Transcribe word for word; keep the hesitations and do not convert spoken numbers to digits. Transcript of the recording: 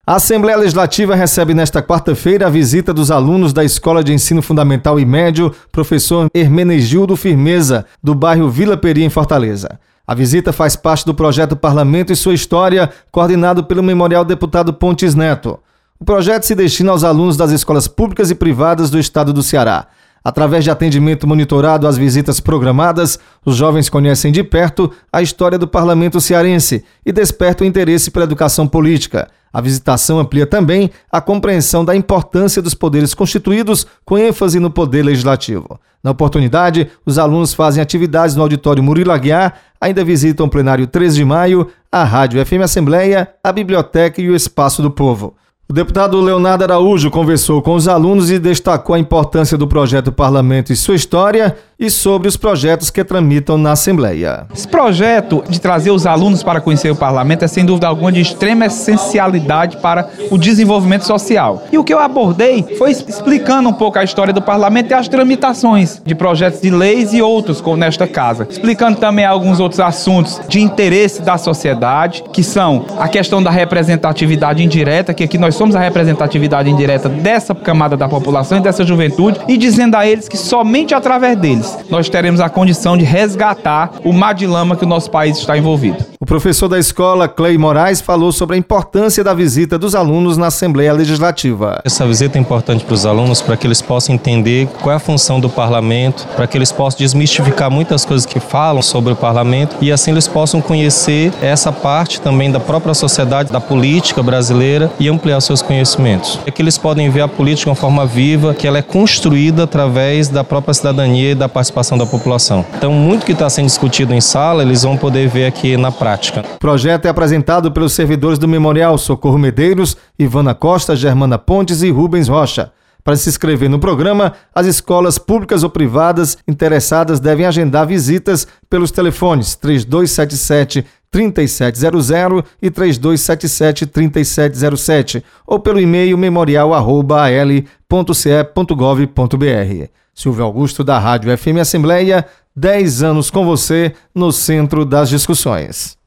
A Assembleia Legislativa recebe nesta quarta-feira a visita dos alunos da Escola de Ensino Fundamental e Médio, professor Hermenegildo Firmeza, do bairro Vila Peri, em Fortaleza. A visita faz parte do projeto Parlamento e Sua História, coordenado pelo Memorial Deputado Pontes Neto. O projeto se destina aos alunos das escolas públicas e privadas do estado do Ceará. Através de atendimento monitorado às visitas programadas, os jovens conhecem de perto a história do parlamento cearense e despertam interesse pela educação política. A visitação amplia também a compreensão da importância dos poderes constituídos, com ênfase no poder legislativo. Na oportunidade, os alunos fazem atividades no auditório Murilo Aguiar, ainda visitam o plenário treze de maio, a Rádio F M Assembleia, a biblioteca e o Espaço do Povo. O deputado Leonardo Araújo conversou com os alunos e destacou a importância do projeto Parlamento e Sua História e sobre os projetos que tramitam na Assembleia. Esse projeto de trazer os alunos para conhecer o Parlamento é, sem dúvida alguma, de extrema essencialidade para o desenvolvimento social. E o que eu abordei foi explicando um pouco a história do Parlamento e as tramitações de projetos de leis e outros, como nesta casa. Explicando também alguns outros assuntos de interesse da sociedade, que são a questão da representatividade indireta, que aqui nós somos a representatividade indireta dessa camada da população e dessa juventude, e dizendo a eles que somente através deles nós teremos a condição de resgatar o mar de lama que o nosso país está envolvido. O professor da escola, Clei Moraes, falou sobre a importância da visita dos alunos na Assembleia Legislativa. Essa visita é importante para os alunos para que eles possam entender qual é a função do parlamento, para que eles possam desmistificar muitas coisas que falam sobre o parlamento e assim eles possam conhecer essa parte também da própria sociedade, da política brasileira e ampliar seus conhecimentos. É que eles podem ver a política de uma forma viva, que ela é construída através da própria cidadania e da participação da população. Então, muito que está sendo discutido em sala, eles vão poder ver aqui na prática. O projeto é apresentado pelos servidores do Memorial Socorro Medeiros, Ivana Costa, Germana Pontes e Rubens Rocha. Para se inscrever no programa, as escolas públicas ou privadas interessadas devem agendar visitas pelos telefones três dois sete sete, três sete zero zero e três dois sete sete, três sete zero sete ou pelo e-mail memorial arroba a l ponto c e ponto gov ponto b r. Silvio Augusto, da Rádio F M Assembleia, dez anos com você no centro das discussões.